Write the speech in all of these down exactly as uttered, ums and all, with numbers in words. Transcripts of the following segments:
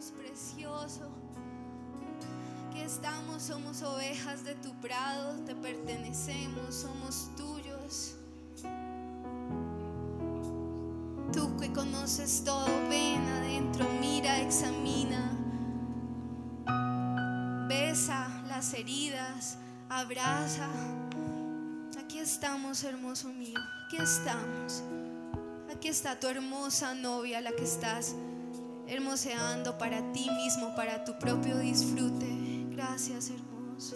Dios precioso. Aquí estamos, somos ovejas de tu prado, te pertenecemos, somos tuyos. Tú que conoces todo, ven adentro, mira, examina, besa las heridas, abraza. Aquí estamos, hermoso mío, aquí estamos. Aquí está tu hermosa novia, la que estás hermoseando para ti mismo, para tu propio disfrute. Gracias, hermoso.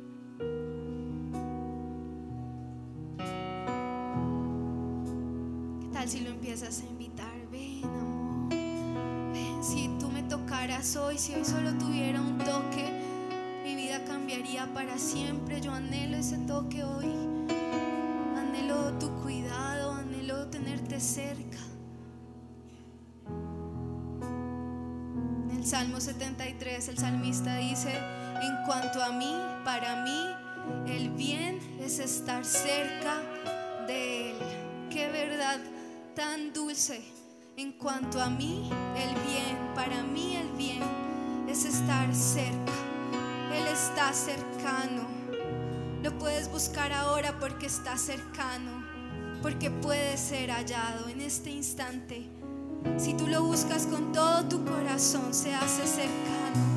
¿Qué tal si lo empiezas a invitar? Ven, amor, ven. Si tú me tocaras hoy, si hoy solo tuviera un toque, mi vida cambiaría para siempre. Yo anhelo ese toque hoy. Anhelo tu cuidado, anhelo tenerte cerca. En el Salmo setenta y tres el salmista dice: en cuanto a mí, para mí el bien es estar cerca de Él. Qué verdad tan dulce. En cuanto a mí, el bien, para mí el bien es estar cerca. Él está cercano. Lo puedes buscar ahora porque está cercano, porque puede ser hallado en este instante. Si tú lo buscas con todo tu corazón, se hace cercano.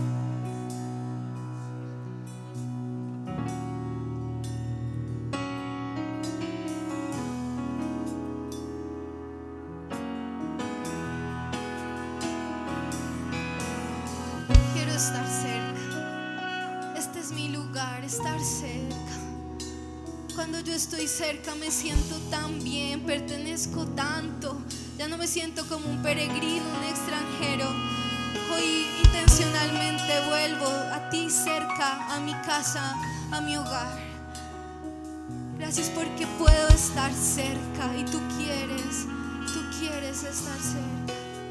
Quiero estar cerca. Este es mi lugar, estar cerca. Cuando yo estoy cerca me siento tan bien, pertenezco tanto. Ya no me siento como un peregrino, un extranjero. Hoy intencionalmente vuelvo a ti cerca, a mi casa, a mi hogar. Gracias porque puedo estar cerca y tú quieres, tú quieres estar cerca.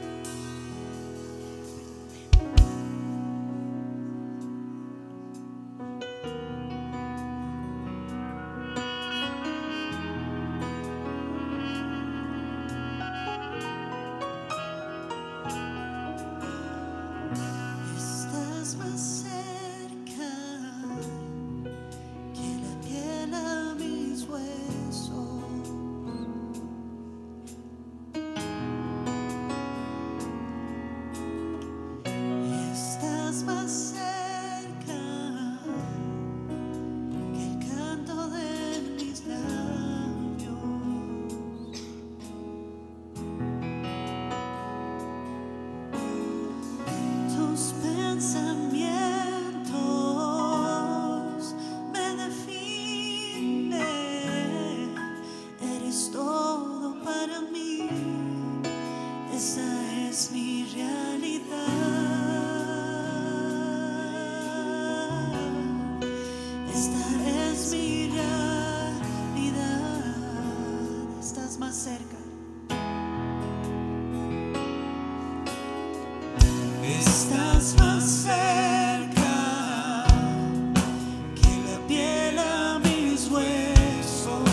Estás más cerca que la piel a mis huesos.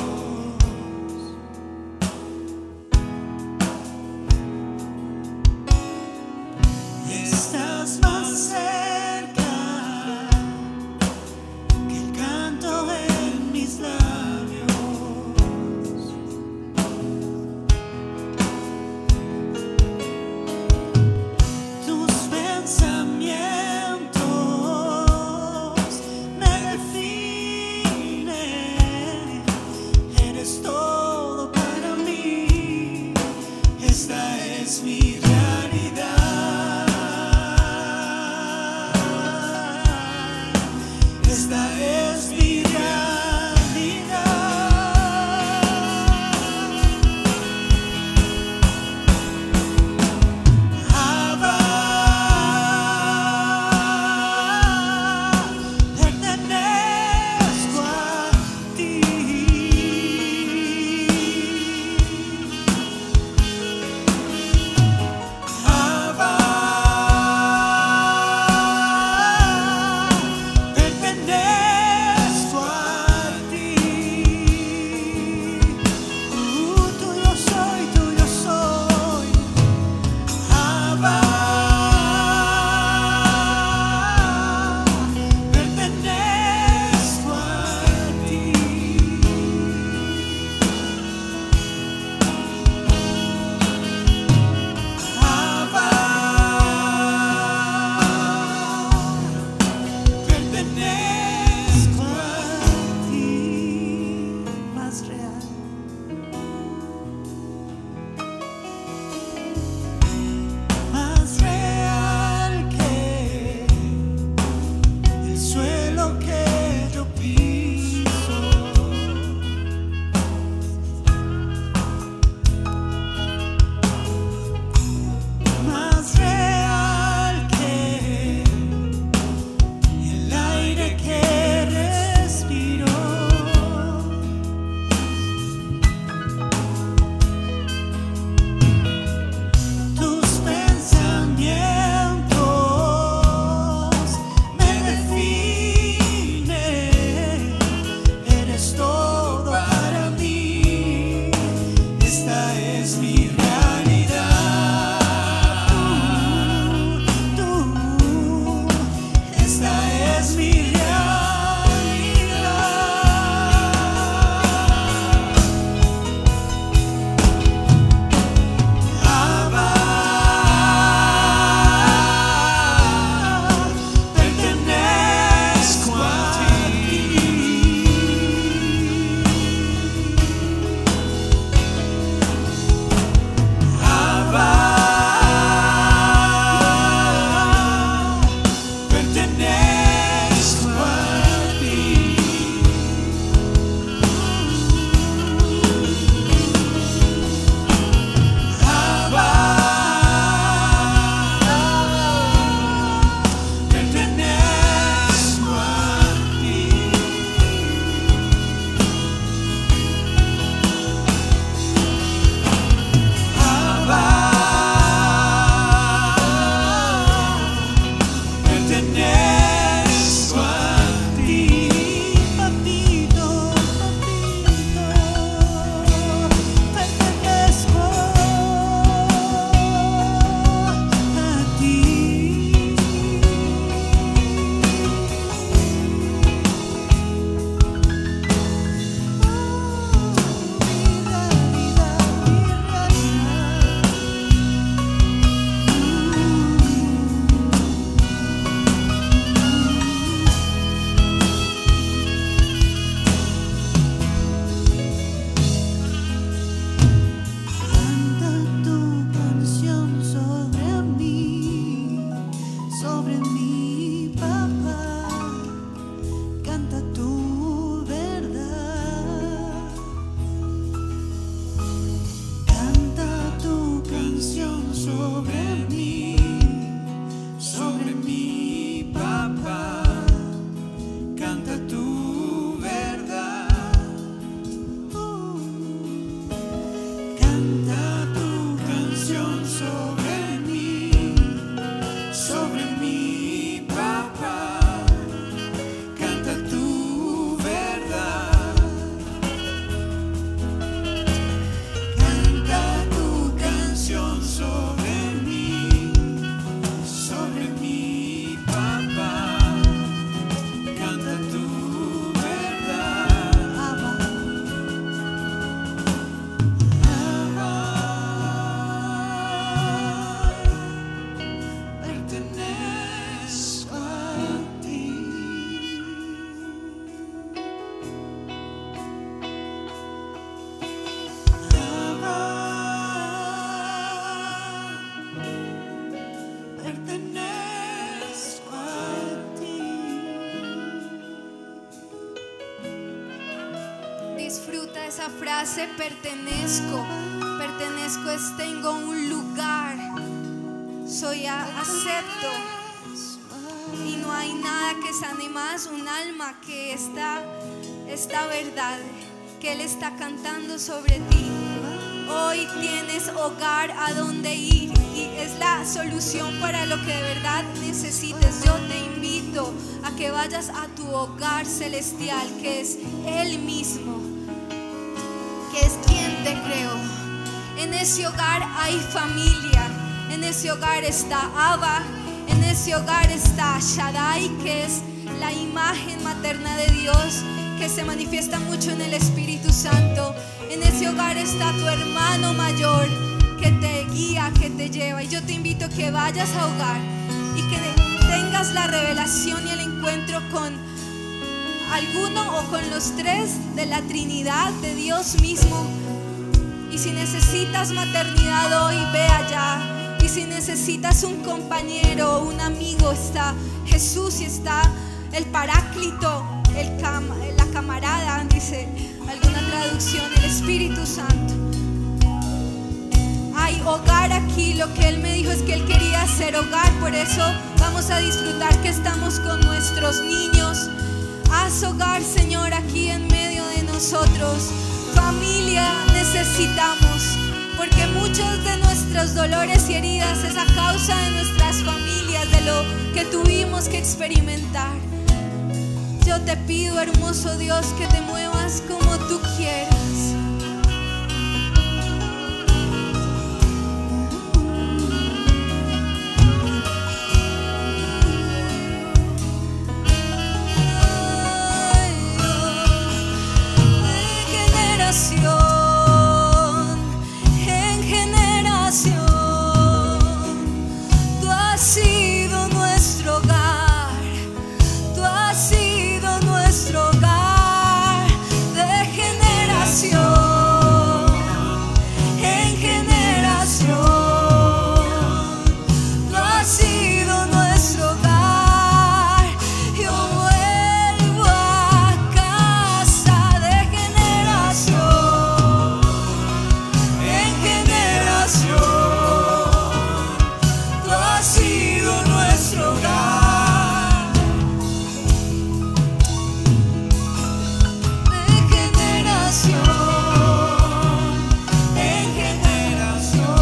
Estás más cerca que el canto en mis labios. Tus pensamientos me definen. Eres todo para mí. Esta es mi realidad. Esta es mi realidad. Abba, pertenezco a ti. Abba, pertenezco a esa frase pertenezco. Pertenezco es tengo un lugar. Soy a, acepto. Y no hay nada que sane más un alma que esta, esta verdad que Él está cantando sobre ti. Hoy tienes hogar a donde ir y es la solución para lo que de verdad necesites. Yo te invito a que vayas a tu hogar celestial, que es Él mismo, que es quien te creó. En ese hogar hay familia, en ese hogar está Abba, en ese hogar está Shaddai, que es la imagen materna de Dios, que se manifiesta mucho en el Espíritu Santo. En ese hogar está tu hermano mayor que te guía, que te lleva. Y yo te invito a que vayas a hogar y que tengas la revelación y el encuentro con alguno o con los tres de la Trinidad, de Dios mismo. Y si necesitas maternidad hoy, ve allá. Y si necesitas un compañero o un amigo, está Jesús y está el Paráclito, el cam la camarada, dice alguna traducción, el Espíritu Santo. Hay hogar aquí. Lo que Él me dijo es que Él quería hacer hogar. Por eso vamos a disfrutar que estamos con nuestros niños. Haz hogar, Señor, aquí en medio de nosotros. Familia necesitamos, porque muchos de nuestros dolores y heridas es a causa de nuestras familias, de lo que tuvimos que experimentar. Yo te pido, hermoso Dios, que te muevas como tú quieras. En generación, tú has sido nuestro hogar, tú has sido nuestro hogar. De generación en generación, tú has sido nuestro hogar. Yo vuelvo a casa de generación. Tú has sido nuestro hogar. En generación, en generación,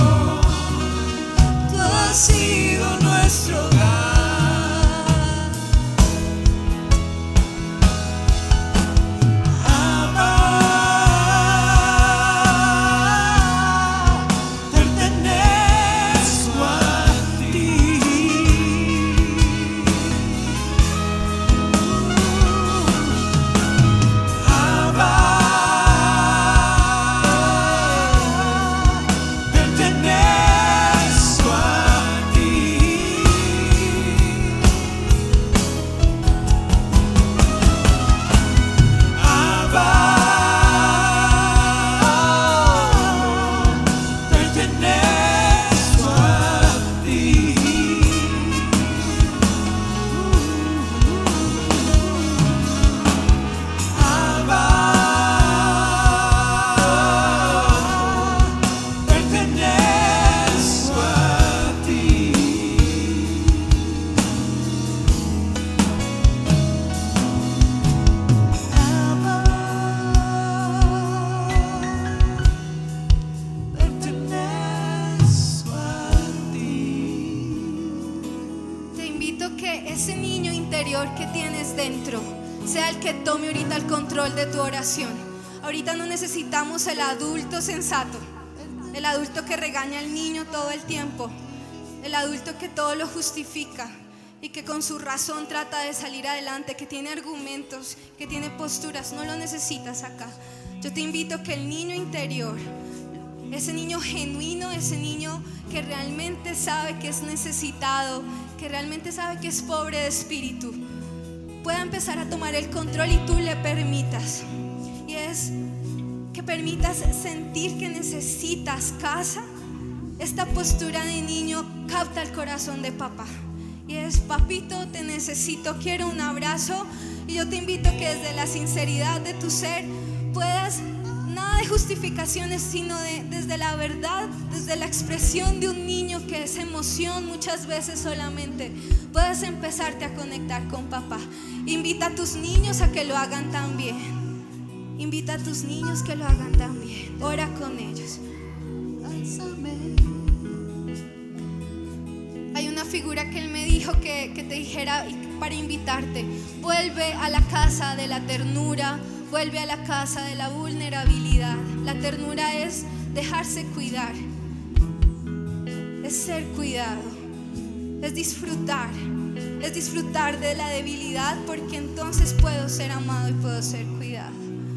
tú has sido nuestro hogar. Que tienes dentro sea el que tome ahorita el control de tu oración. Ahorita no necesitamos el adulto sensato, el adulto que regaña al niño todo el tiempo, el adulto que todo lo justifica y que con su razón trata de salir adelante, que tiene argumentos, que tiene posturas. No lo necesitas acá. Yo te invito a que el niño interior, ese niño genuino, ese niño que realmente sabe que es necesitado, que realmente sabe que es pobre de espíritu, pueda empezar a tomar el control y tú le permitas. Y es que permitas sentir que necesitas casa. Esta postura de niño capta el corazón de papá. Y es: papito, te necesito, quiero un abrazo. Y yo te invito a que desde la sinceridad de tu ser puedas nada de justificaciones, sino de, desde la verdad, desde la expresión de un niño que es emoción muchas veces solamente, puedes empezarte a conectar con papá. Invita a tus niños a que lo hagan también. Invita a tus niños que lo hagan también. Ora con ellos. Hay una figura que él me dijo que, que te dijera para invitarte: vuelve a la casa de la ternura, vuelve a la casa de la vulnerabilidad. La ternura es dejarse cuidar, es ser cuidado, es disfrutar, es disfrutar de la debilidad, porque entonces puedo ser amado y puedo ser cuidado.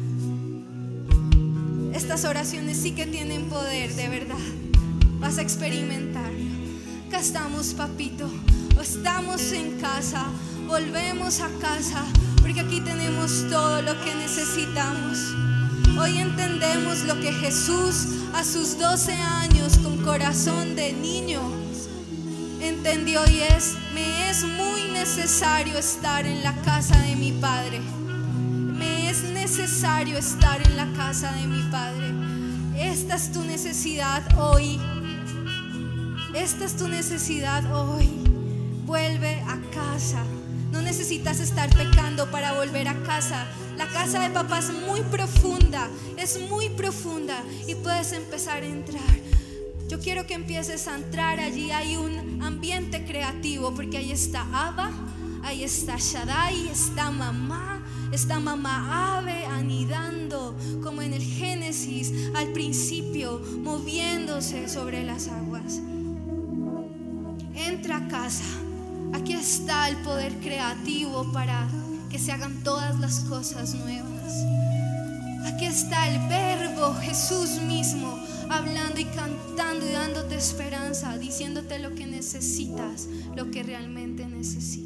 Estas oraciones sí que tienen poder, de verdad. Vas a experimentarlo. Acá estamos, papito, estamos en casa, volvemos a casa, porque aquí tenemos todo lo que necesitamos. Hoy entendemos lo que Jesús a sus doce años, con corazón de niño, entendió, y es: me es muy necesario estar en la casa de mi Padre. Me es necesario estar en la casa de mi Padre. Esta es tu necesidad hoy. Esta es tu necesidad hoy. Vuelve a casa. No necesitas estar pecando para volver a casa. La casa de papá es muy profunda, es muy profunda, y puedes empezar a entrar. Yo quiero que empieces a entrar. Allí hay un ambiente creativo, porque ahí está Abba, ahí está Shaddai, está mamá, está mamá Ave anidando como en el Génesis al principio, moviéndose sobre las aguas. Entra a casa. Aquí está el poder creativo para que se hagan todas las cosas nuevas. Aquí está el Verbo, Jesús mismo, hablando y cantando y dándote esperanza, diciéndote lo que necesitas, lo que realmente necesitas.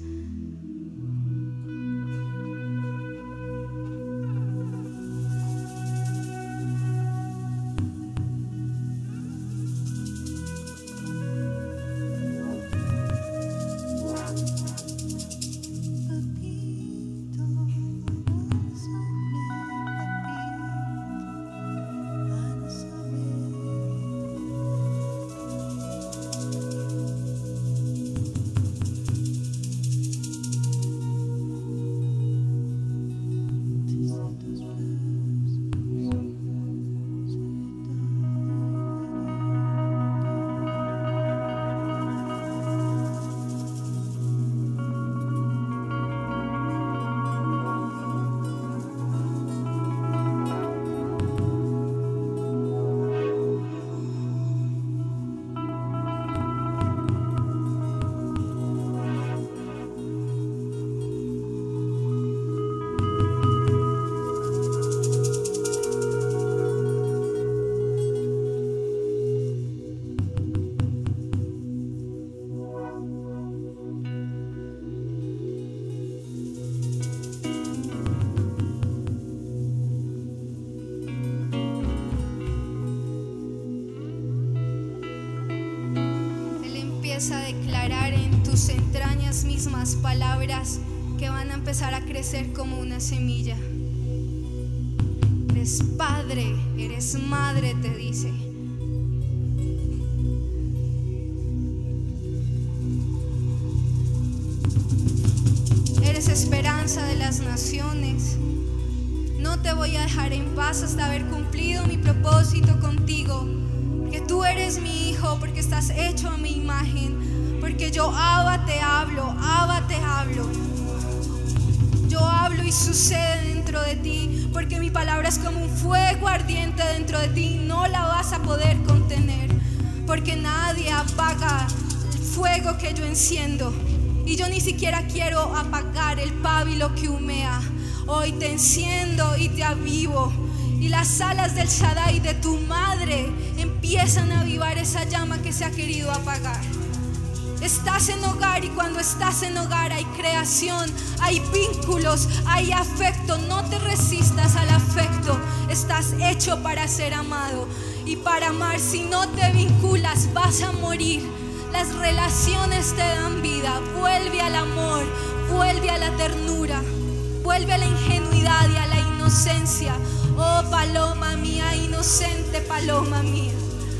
A declarar en tus entrañas mismas palabras que van a empezar a crecer como una semilla. Eres padre, eres madre, te dice. Eres esperanza de las naciones. No te voy a dejar en paz hasta haber cumplido mi propósito contigo. Que tú eres mi hijo, porque estás hecho a mi imagen, porque yo Abba te hablo, Abba te hablo. Yo hablo y sucede dentro de ti, porque mi palabra es como un fuego ardiente dentro de ti, no la vas a poder contener, porque nadie apaga el fuego que yo enciendo, y yo ni siquiera quiero apagar el pábilo que humea. Hoy te enciendo y te avivo, y las alas del Shaddai de tu madre empiezan a avivar esa llama que se ha querido apagar. Estás en hogar, y cuando estás en hogar hay creación, hay vínculos, hay afecto. No te resistas al afecto. Estás hecho para ser amado y para amar. Si no te vinculas vas a morir. Las relaciones te dan vida. Vuelve al amor, vuelve a la ternura, vuelve a la ingenuidad y a la inocencia. inocencia. Oh paloma mía, inocente paloma mía.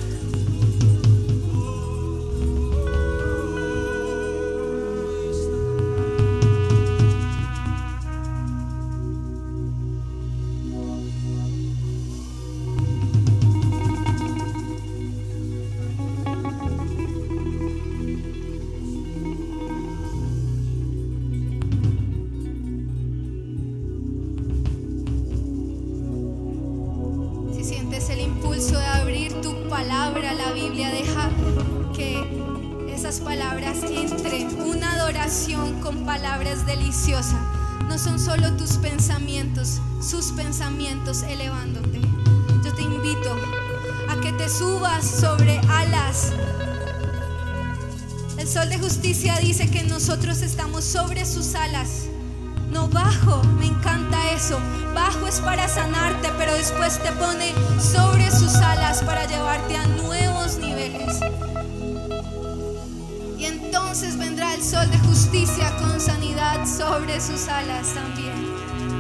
Con palabras deliciosas, no son solo tus pensamientos, sus pensamientos elevándote. Yo te invito a que te subas sobre alas. El sol de justicia dice que nosotros estamos sobre sus alas, no bajo. Me encanta eso. Bajo es para sanarte, pero después te pone sobre sus alas para llevarte a nuevos niveles. Y entonces vendrá el sol de justicia con sanidad sobre sus alas también.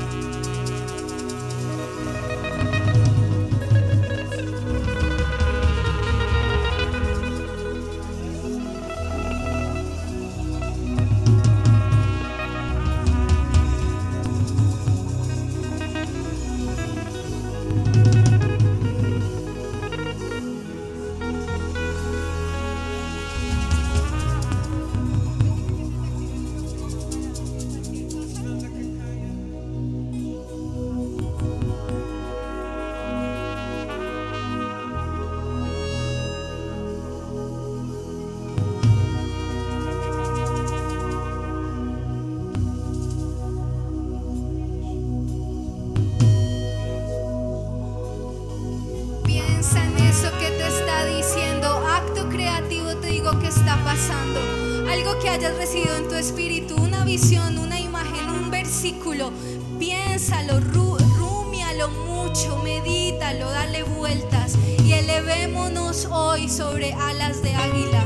Algo que hayas recibido en tu espíritu, una visión, una imagen, un versículo, piénsalo, ru- rúmialo mucho, medítalo, dale vueltas y elevémonos hoy sobre alas de águila.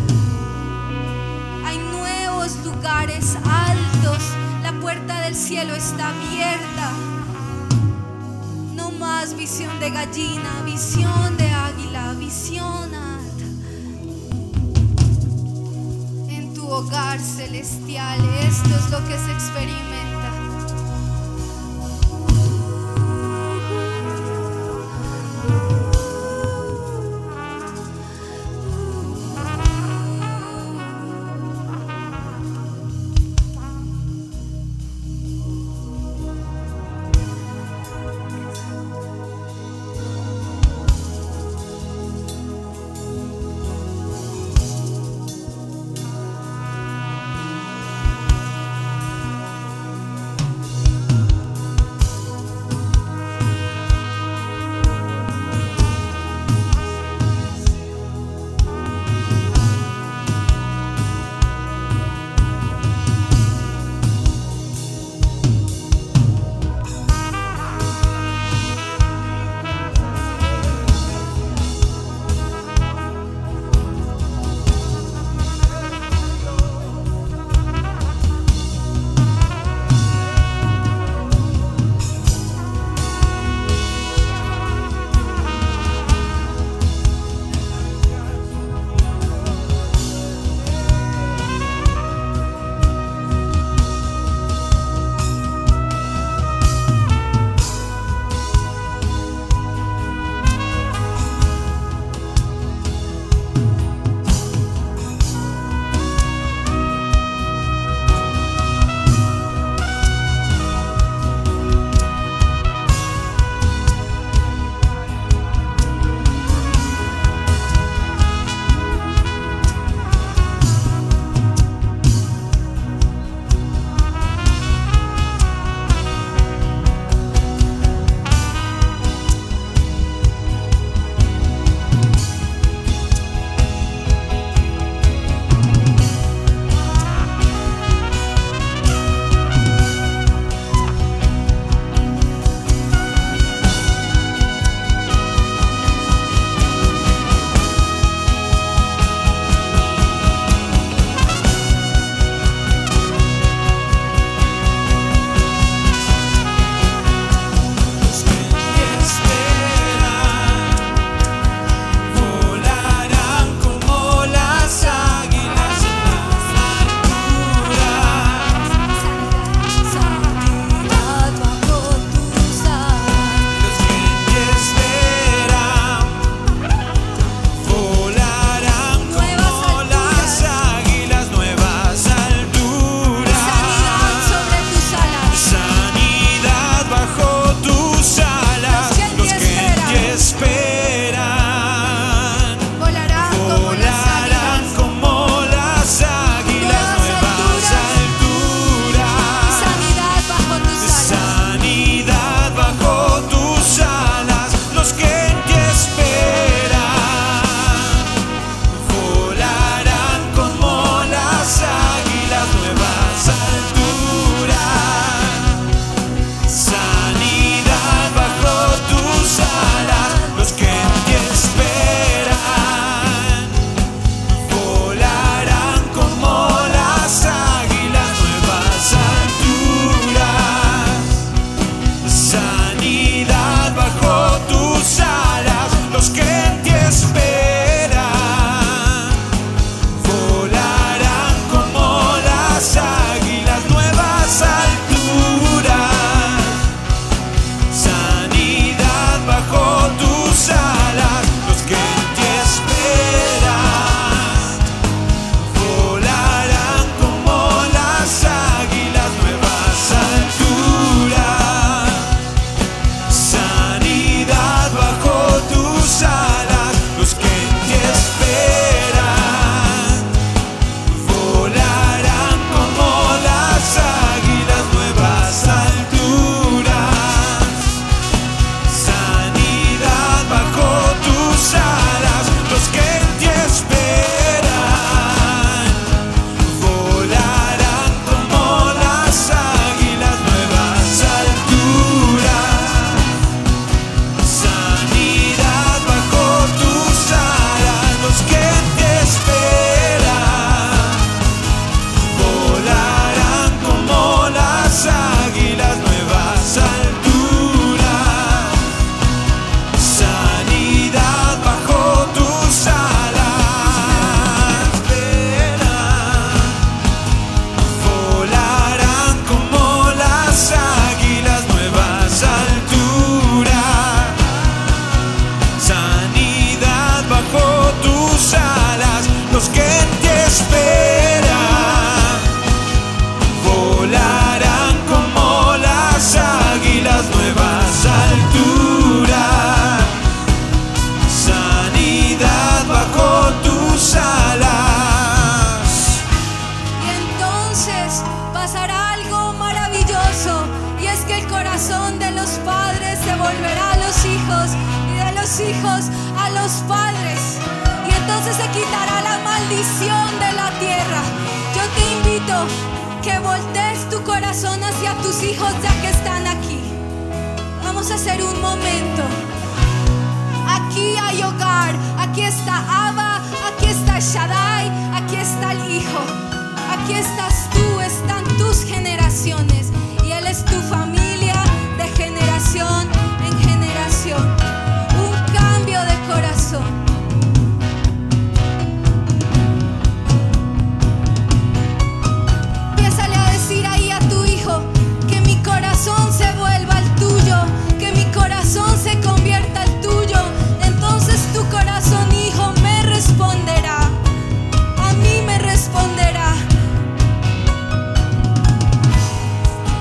Hay nuevos lugares altos, la puerta del cielo está abierta. No más visión de gallina, visión de águila, visión alta. Hogar celestial, esto es lo que se experimenta. los padres y entonces se quitará la maldición de la tierra. Yo te invito que voltees tu corazón hacia tus hijos ya que están aquí. Vamos a hacer un momento. Aquí hay hogar, aquí está Abba, aquí está Shaddai, aquí está el Hijo, aquí estás tú, están tus generaciones y Él es tu familia de generación en generación. Un cambio de corazón. Empiézale a decir ahí a tu hijo que mi corazón se vuelva al tuyo, que mi corazón se convierta al tuyo. Entonces tu corazón, hijo, me responderá, a mí me responderá.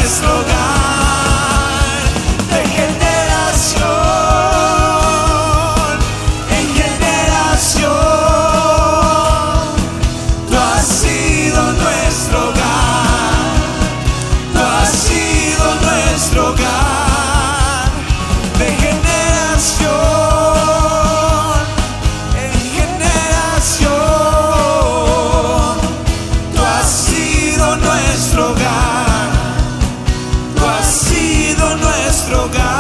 nuestro hogar, de generación en generación. Tú has sido nuestro hogar, tú has sido nuestro hogar, de generación en generación. Tú has sido nuestro hogar, tú has sido nuestro hogar.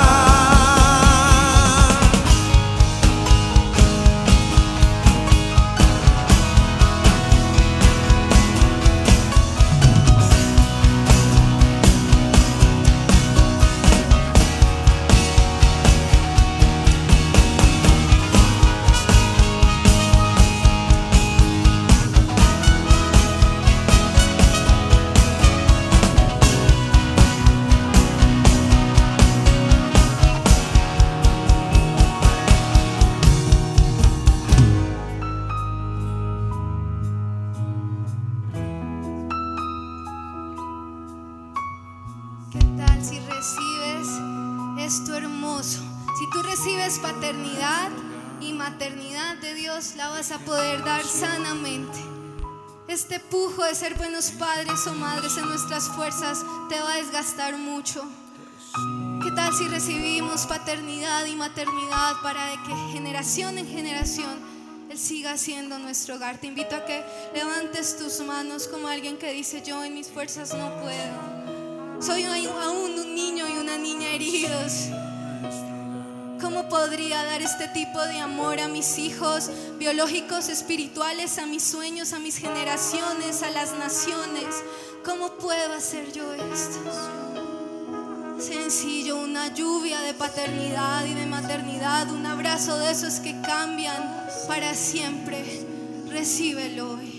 ¿Qué tal si recibes esto hermoso? Si tú recibes paternidad y maternidad de Dios, la vas a poder dar sanamente. Este pujo de ser buenos padres o madres en nuestras fuerzas te va a desgastar mucho. ¿Qué tal si recibimos paternidad y maternidad para que generación en generación Él siga siendo nuestro hogar? Te invito a que levantes tus manos como alguien que dice: yo en mis fuerzas no puedo. Soy aún un niño y una niña heridos. ¿Cómo podría dar este tipo de amor a mis hijos biológicos, espirituales, a mis sueños, a mis generaciones, a las naciones? ¿Cómo puedo hacer yo esto? Sencillo, una lluvia de paternidad y de maternidad, un abrazo de esos que cambian para siempre. Recíbelo hoy.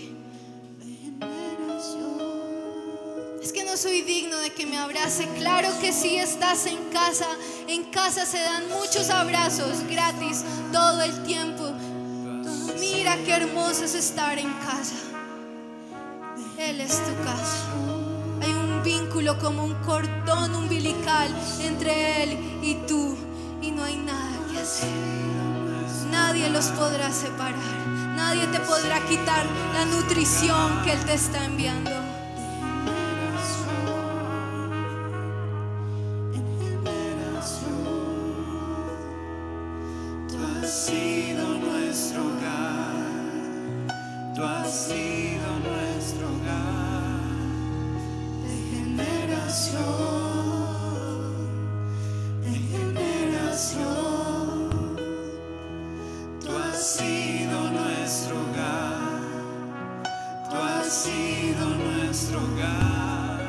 Es que no soy digno de que me abrace. Claro que sí, estás en casa. En casa se dan muchos abrazos gratis todo el tiempo. Mira qué hermoso es estar en casa. Él es tu casa. Hay un vínculo como un cordón umbilical entre Él y tú, y no hay nada que hacer. Nadie los podrá separar. Nadie te podrá quitar la nutrición que Él te está enviando. Tú has sido nuestro hogar, tú has sido nuestro hogar, de generación en generación. Tú has sido nuestro hogar, tú has sido nuestro hogar.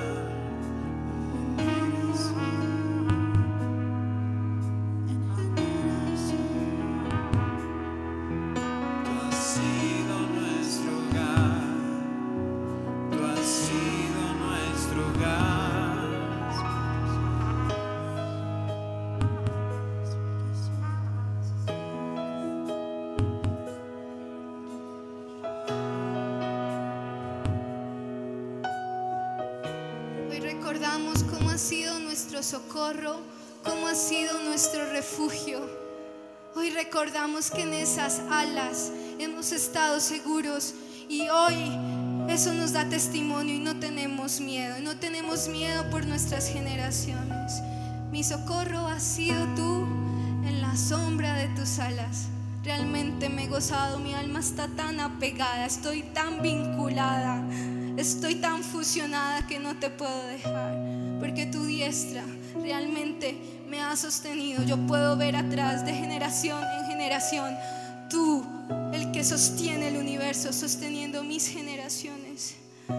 Recordamos cómo ha sido nuestro socorro, cómo ha sido nuestro refugio. Hoy recordamos que en esas alas hemos estado seguros, y hoy eso nos da testimonio y no tenemos miedo. No tenemos miedo por nuestras generaciones. Mi socorro has sido tú en la sombra de tus alas. Realmente me he gozado, mi alma está tan apegada, estoy tan vinculada. Estoy tan fusionada que no te puedo dejar, porque tu diestra realmente me ha sostenido. Yo puedo ver atrás de generación en generación, tú, el que sostiene el universo, sosteniendo mis generaciones.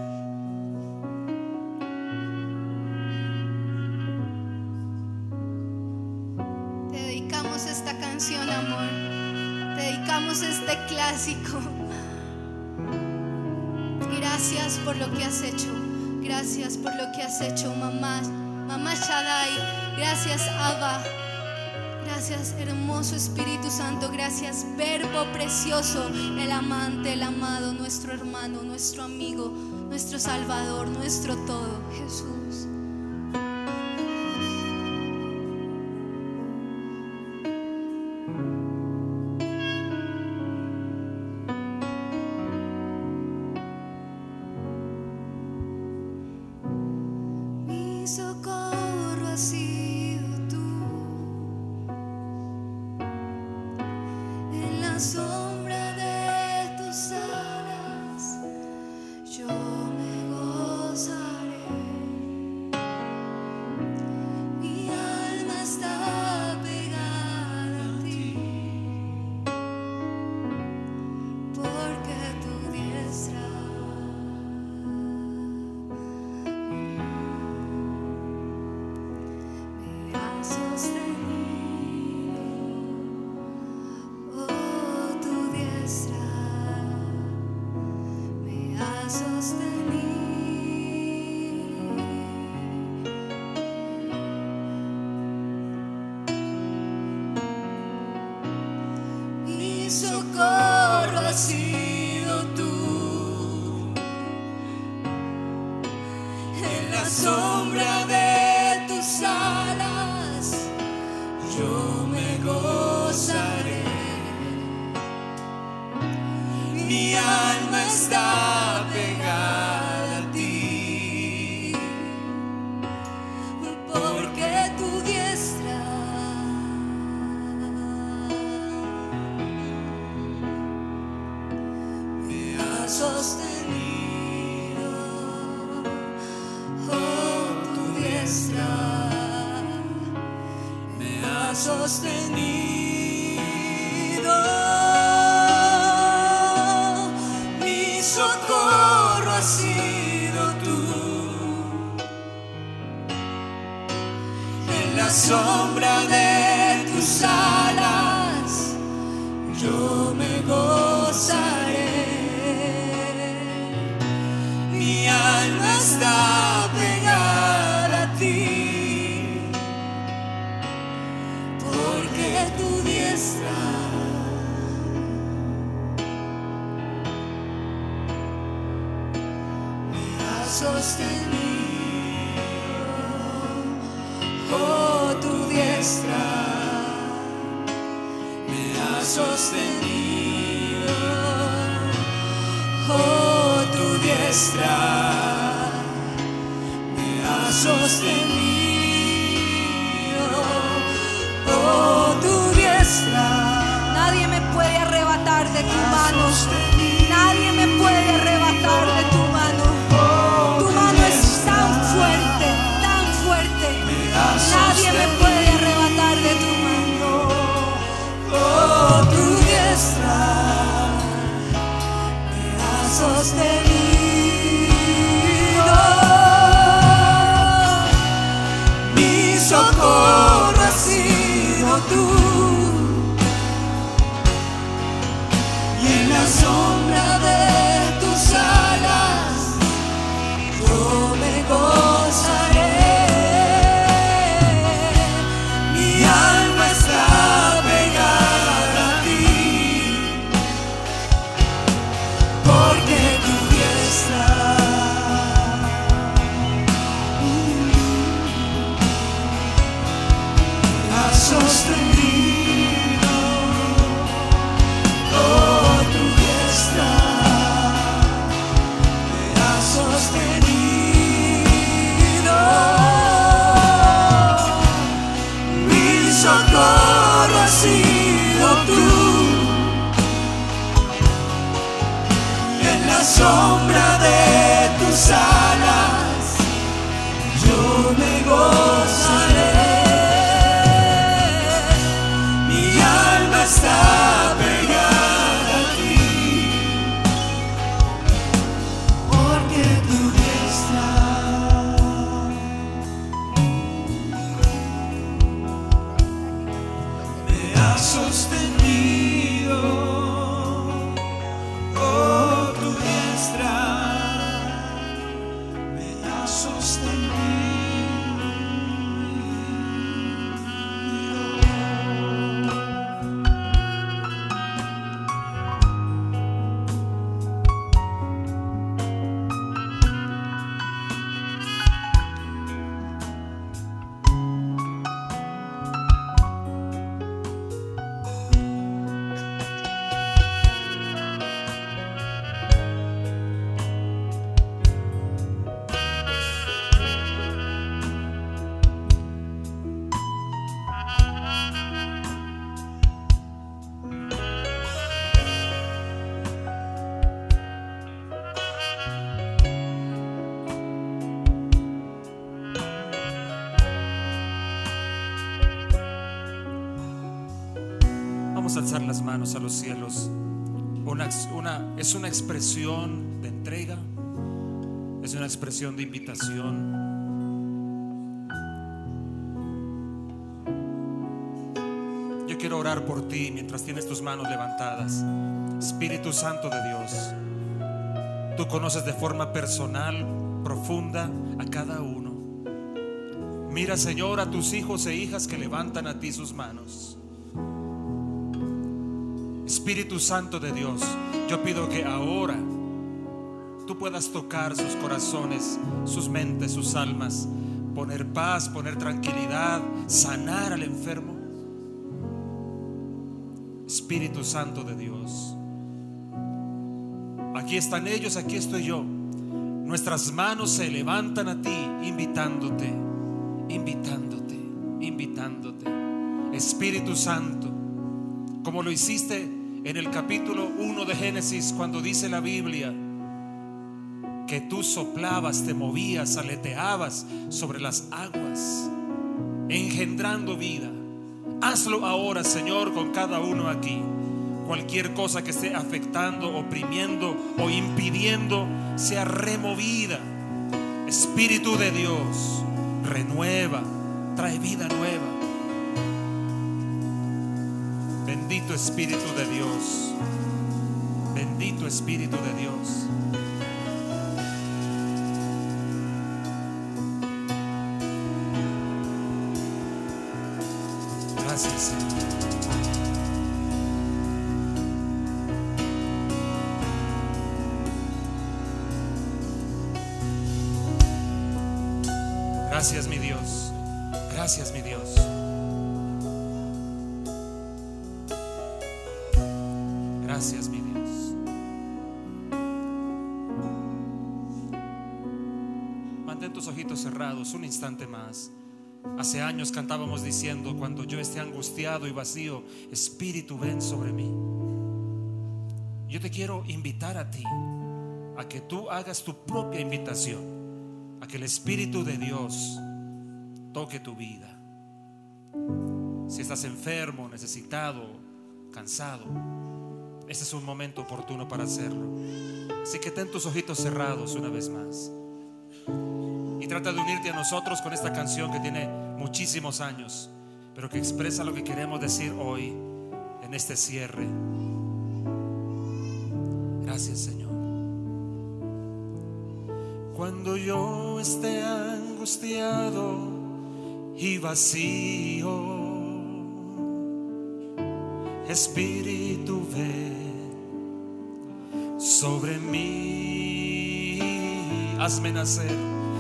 Te dedicamos esta canción, amor. Te dedicamos este clásico. Gracias por lo que has hecho. Gracias por lo que has hecho, mamá. Mamá Shaddai. Gracias, Abba. Gracias, hermoso Espíritu Santo. Gracias, Verbo precioso, el amante, el amado, nuestro hermano, nuestro amigo, nuestro Salvador, nuestro todo, Jesús. Socorro has sido tú. En la sombra de tus alas yo me gozaré. Mi alma está pegada a ti, porque tu diestra sostenido. Oh, tu diestra me ha sostenido. Mi socorro has sido tú. En la sombra de tus alas yo me gozaré. Mi alma está pegada a ti, porque tu diestra me ha sostenido. Oh, tu diestra me ha sostenido. Oh, tu diestra me ha sostenido. Oh, tu diestra. Nadie me puede arrebatar de tu mano. Nadie me puede arrebatar de tu mano. Tu mano es tan fuerte, tan fuerte. Nadie me puede arrebatar de tu mano. Oh, tu diestra sostenido. Mi socorro has sido tú. Y en la sombra de tus alas yo me gozaré. Mi alma está pegada a ti, porque tu diestra me ha sostenido. Oh, tu diestra me ha sostenido. Mi socorro has sido tú. En la sombra de tus alas yo me gozaré. Mi alma está pegada a ti, porque tu diestra me ha sostenido. Oh, tu diestra me ha sostenido. Vamos a alzar las manos a los cielos. Una, una, es una expresión de entrega, es una expresión de invitación. quiero orar por ti mientras tienes tus manos levantadas. Espíritu Santo de Dios, tú conoces de forma personal, profunda a cada uno. Mira, Señor, a tus hijos e hijas que levantan a ti sus manos. Espíritu Santo de Dios, yo pido que ahora tú puedas tocar sus corazones, sus mentes, sus almas, poner paz, poner tranquilidad, sanar al enfermo. Espíritu Santo de Dios, aquí están ellos, aquí estoy yo. Nuestras manos se levantan a ti, invitándote, invitándote, invitándote. Espíritu Santo, como lo hiciste en el capítulo uno de Génesis, cuando dice la Biblia que tú soplabas, te movías, aleteabas sobre las aguas, engendrando vida. Hazlo ahora, Señor, con cada uno aquí. Cualquier cosa que esté afectando, oprimiendo o impidiendo sea removida. Espíritu de Dios, renueva, trae vida nueva. Bendito Espíritu de Dios, bendito Espíritu de Dios. Gracias, Señor. Gracias, mi Dios. Gracias, mi Dios. Gracias, mi Dios. Mantén tus ojitos cerrados un instante más. Hace años cantábamos diciendo: cuando yo esté angustiado y vacío, Espíritu, ven sobre mí. Yo te quiero invitar a ti a que tú hagas tu propia invitación, a que el Espíritu de Dios toque tu vida. Si estás enfermo, necesitado, cansado, este es un momento oportuno para hacerlo. Así que ten tus ojitos cerrados una vez más y trata de unirte a nosotros con esta canción que tiene muchísimos años, pero que expresa lo que queremos decir hoy en este cierre. Gracias, Señor. Cuando yo esté angustiado y vacío, Espíritu, ven sobre mí. Hazme nacer,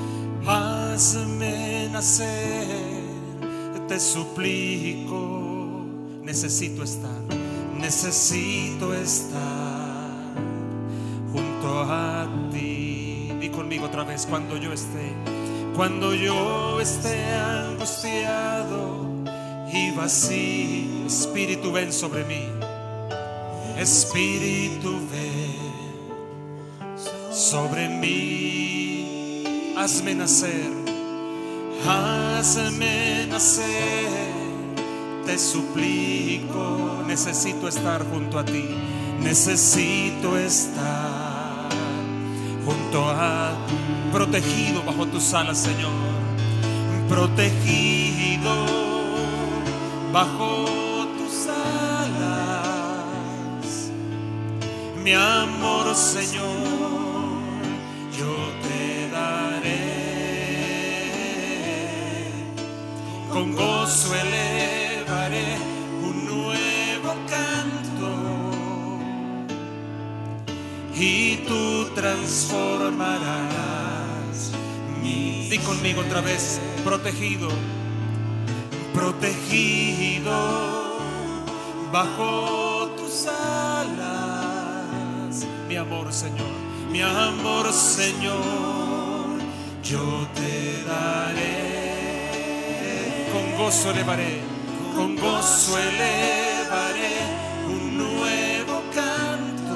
hazme nacer, te suplico. Necesito estar, necesito estar junto a ti. Di conmigo otra vez: cuando yo esté, cuando yo esté angustiado y vacío, Espíritu, ven sobre mí. Espíritu, ven sobre mí. Hazme nacer, hazme nacer, te suplico. Necesito estar junto a ti, necesito estar junto a ti, protegido bajo tus alas, Señor, protegido bajo tus alas. Mi amor, Señor, yo te daré, con gozo elevaré un nuevo canto, y tú transformarás mi. Di conmigo otra vez: protegido, protegido bajo tus alas. Mi amor, Señor, mi amor, Señor, yo te daré, con gozo elevaré, con gozo elevaré un nuevo canto,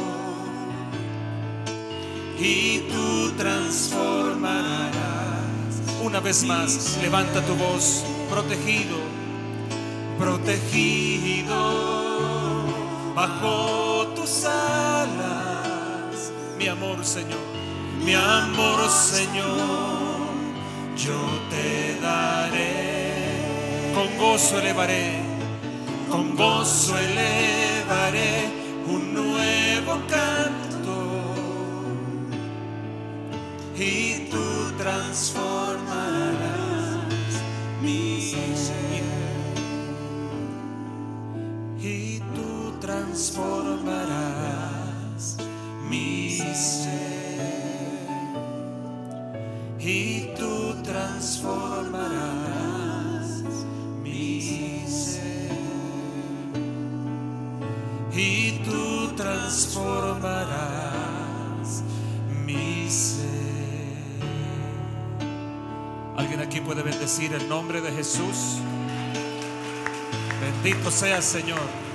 y tú transformarás. Una vez más, levanta tu voz: protegido, protegido bajo tus alas. Mi amor, Señor, mi amor, Señor, yo te daré, con gozo elevaré, con gozo elevaré un nuevo canto, y tú transformarás mi ser, y tú transformarás mi ser, y tú transformarás mi ser, y tú transformarás mi ser. ¿Alguien aquí puede bendecir el nombre de Jesús? Bendito sea el Señor.